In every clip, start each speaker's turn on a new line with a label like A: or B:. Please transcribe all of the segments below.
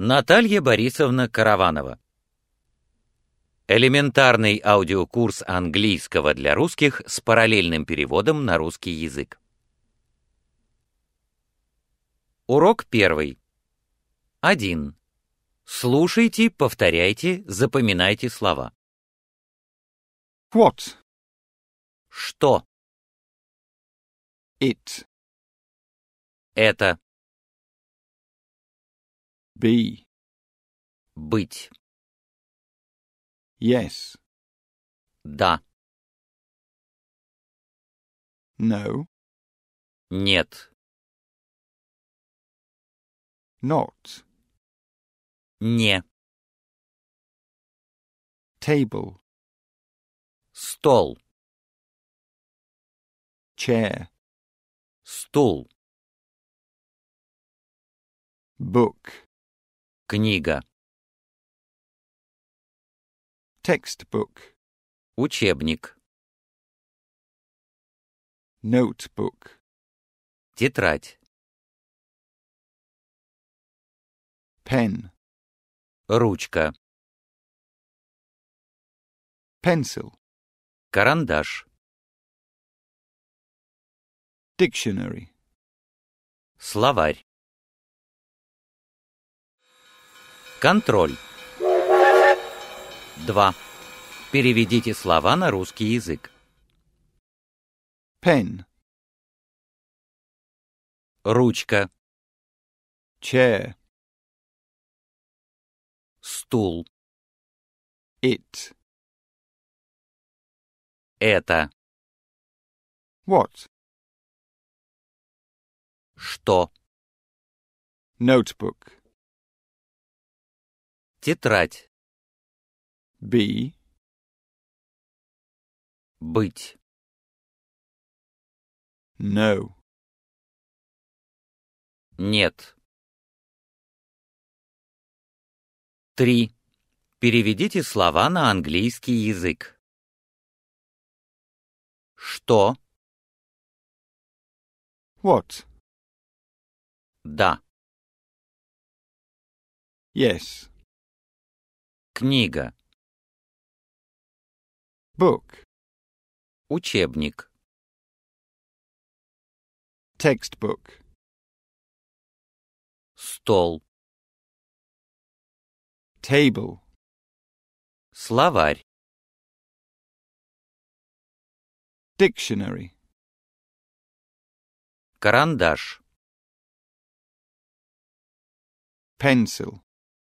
A: Наталья Борисовна Караванова. Элементарный аудиокурс английского для русских с параллельным переводом на русский язык. Урок 1. 1. Слушайте, повторяйте, запоминайте слова.
B: What?
A: Что?
B: It.
A: Это.
B: Be.
A: Быть.
B: Yes.
A: Да.
B: No.
A: Нет.
B: Not.
A: Не.
B: Table.
A: Стол.
B: Chair.
A: Стул.
B: Book.
A: Книга.
B: Textbook.
A: Учебник.
B: Notebook.
A: Тетрадь.
B: Pen.
A: Ручка.
B: Pencil.
A: Карандаш.
B: Dictionary.
A: Словарь. Контроль. 2. Переведите слова на русский язык.
B: Pen.
A: Ручка.
B: Chair.
A: Стул.
B: It.
A: Это.
B: What?
A: Что?
B: Notebook.
A: Тетрадь.
B: Be.
A: Быть.
B: No.
A: Нет. 3. Переведите слова на английский язык. Что?
B: What?
A: Да.
B: Yes.
A: Книга.
B: Book.
A: Учебник.
B: Textbook.
A: Стол.
B: Table.
A: Словарь.
B: Dictionary.
A: Карандаш.
B: Pencil.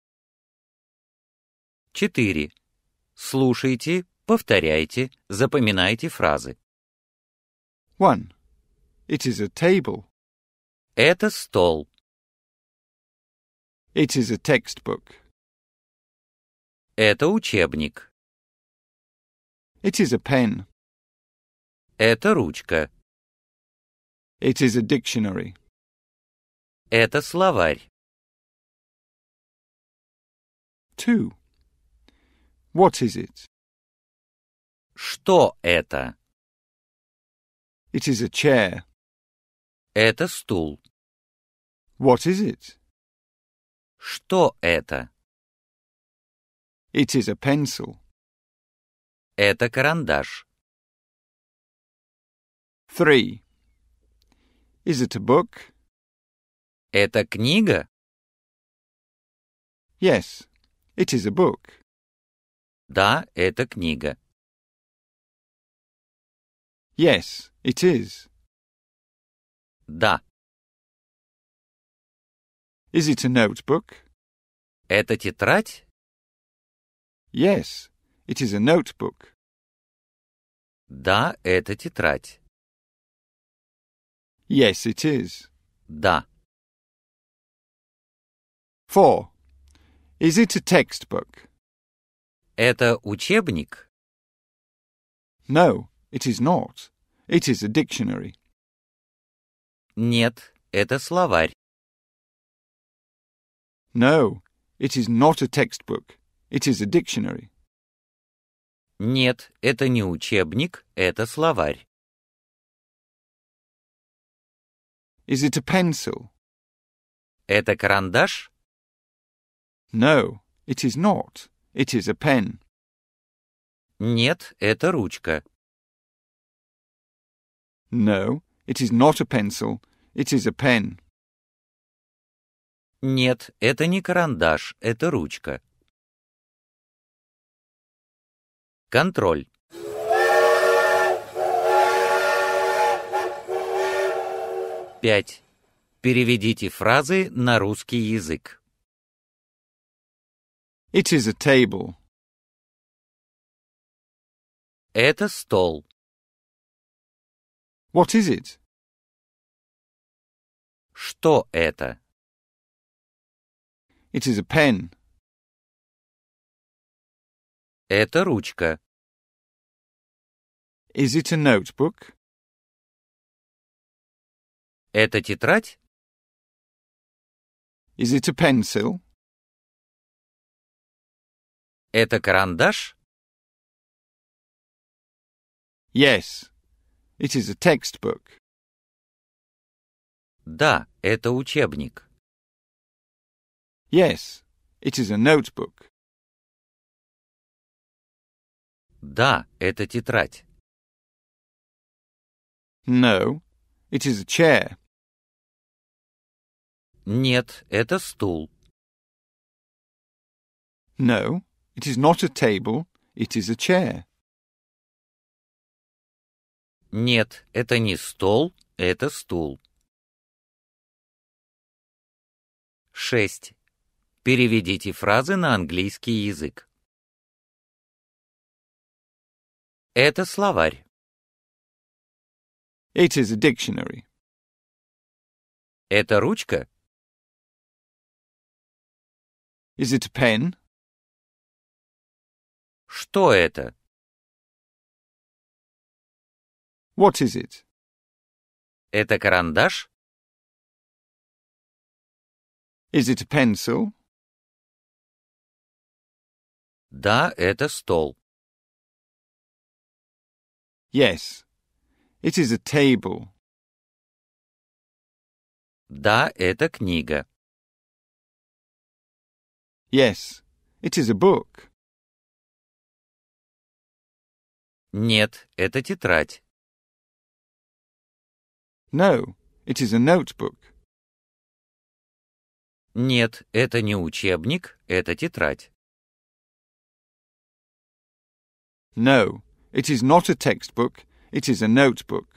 A: 4. Слушайте, повторяйте, запоминайте фразы.
B: 1. It is a table.
A: Это стол.
B: It is a textbook.
A: Это учебник.
B: It is a pen.
A: Это ручка.
B: It is a dictionary.
A: Это словарь.
B: 2. What is it?
A: Что это?
B: It is a chair.
A: Это стул.
B: What is it?
A: Что это?
B: It is a pencil.
A: Это карандаш.
B: 3. Is it a book?
A: Это книга?
B: Yes, it is a book.
A: Да, это книга.
B: Yes, it is.
A: Да.
B: Is it a notebook?
A: Это тетрадь?
B: Yes, it is a notebook.
A: Да, это тетрадь.
B: Yes, it is.
A: Да.
B: 4. Is it a textbook?
A: Это учебник?
B: No, it is not. It is a dictionary.
A: Нет, это словарь.
B: No, it is not a textbook. It is a dictionary.
A: Нет, это не учебник, это словарь.
B: Is it a pencil?
A: Это карандаш?
B: No, it is not. It is a pen.
A: Нет, это ручка.
B: No, it is not a pencil. It is a pen.
A: Нет, это не карандаш, это ручка. Контроль. Пять. Переведите фразы на русский язык.
B: It is a table.
A: Это стол.
B: What is it?
A: Что это?
B: It is a pen.
A: Это ручка.
B: Is it a notebook?
A: Это тетрадь?
B: Is it a pencil?
A: Это карандаш?
B: Yes. It is a textbook.
A: Да, это учебник.
B: Yes. It is a notebook.
A: Да, это тетрадь.
B: No. It is a chair.
A: Нет, это стул.
B: No. It is not a table. It is a chair.
A: Нет, это не стол, это стул. 6. Переведите фразы на английский язык. Это словарь.
B: It is a dictionary.
A: Это ручка.
B: Is it a pen?
A: Что это?
B: What is it?
A: Это карандаш?
B: Is it a pencil?
A: Да, это стол.
B: Yes. It is a table.
A: Да, это книга.
B: Yes. It is a book.
A: Нет, это тетрадь.
B: No. It is a notebook.
A: Нет, это не учебник, это тетрадь.
B: No. It is not a textbook. It is a notebook.